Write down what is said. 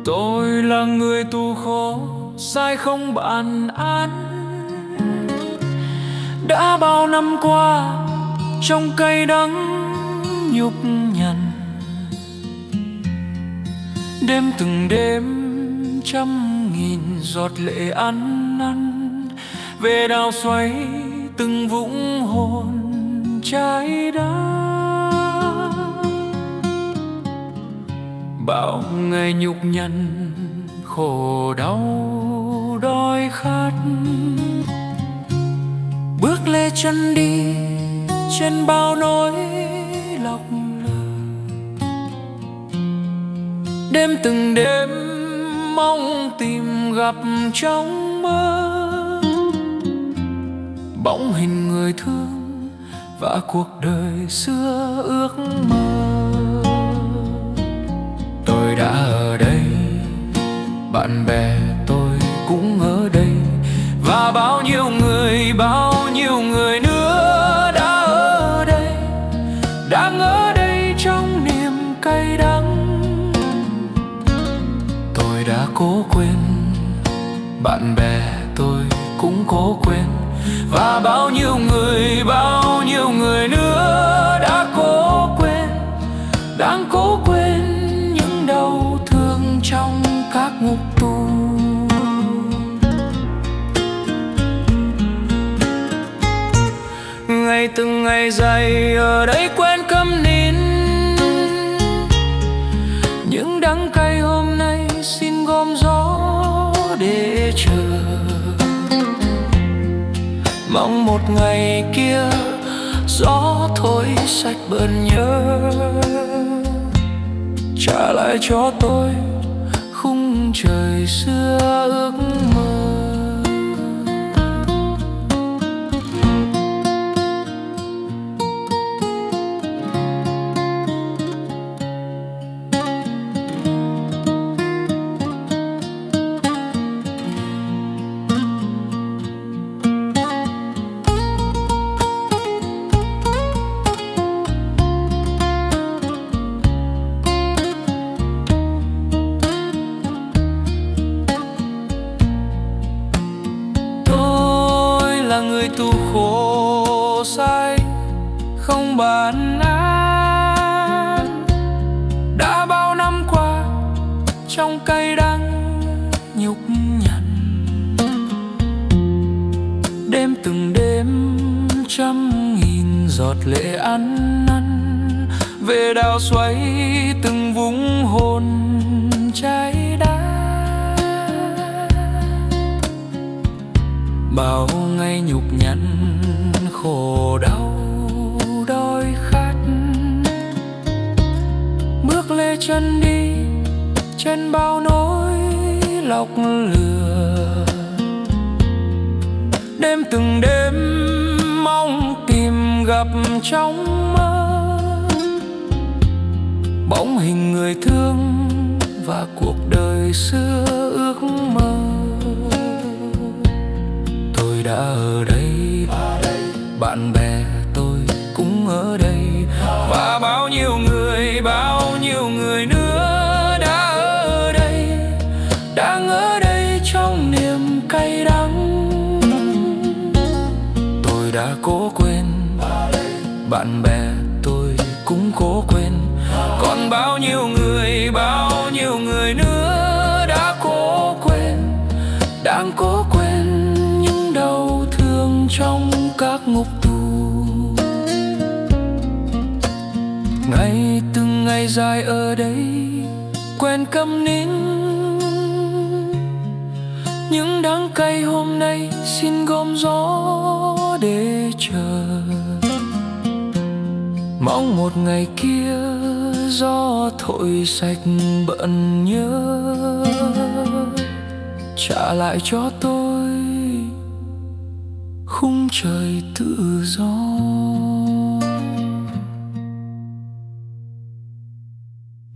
Tôi là người tù khổ, sai không bản án. Đã bao năm qua trong cay đắng nhục nhằn, đêm từng đêm trăm nghìn giọt lệ ăn năn, về đào xoáy từng vũng hồn trái đá. Bao ngày nhục nhằn khổ đau đói khát, bước lê chân đi trên bao nỗi lọc lờ. Đêm từng đêm mong tìm gặp trong mơ bóng hình người thương và cuộc đời xưa ước mơ. Tôi đã ở đây, bạn bè tôi cũng ở đây, và bao nhiêu người nữa đã ở đây, đang ở đây trong niềm cay đắng. Tôi đã cố quên, bạn bè tôi cũng cố quên, và bao nhiêu người nữa đã cố quên, đang cố quên những đau thương trong các ngục tù. Ngày từng ngày dài ở đây quen câm nín, những đắng cay hôm nay xin gom gió để chờ. Mong một ngày kia gió thổi sạch bờn nhớ, trả lại cho tôi khung trời xưa ước mơ. Là người tù khổ, sai không bản án. Đã bao năm qua trong cay đắng nhục nhằn, đêm từng đêm trăm nghìn giọt lệ ăn năn, về đào xoáy từng vũng hồn trái đá. Bao ngày nhục nhằn khổ đau đói khát, bước lê chân đi trên bao nỗi lọc lừa. Đêm từng đêm mong tìm gặp trong mơ bóng hình người thương và cuộc đời xưa ước mơ. Tôi đã ở đây, bạn bè tôi cũng ở đây, và bao nhiêu người nữa đã ở đây, đang ở đây trong niềm cay đắng. Tôi đã cố quên, bạn bè tôi cũng cố quên, còn bao nhiêu người nữa đã cố quên, đang cố quên những đau thương trong các ngục tù. Ngày từng ngày dài ở đây quen câm nín, những đắng cay hôm nay xin gom gió để chờ. Mong một ngày kia gió thổi sạch bận nhớ, trả lại cho tôi khung trời tự do.